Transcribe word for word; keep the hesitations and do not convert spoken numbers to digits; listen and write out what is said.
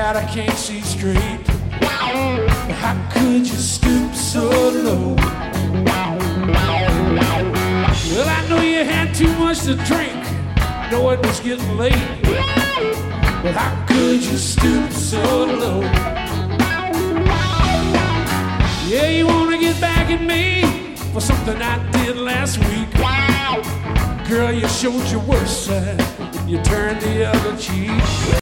that I can't see straight. How could you stoop so low? Well, I know you had too much to drink, I know it was getting late, but how could you stoop so low? Yeah, you wanna get back at me for something I did last week. Girl, you showed your worst side, you turned the other cheek.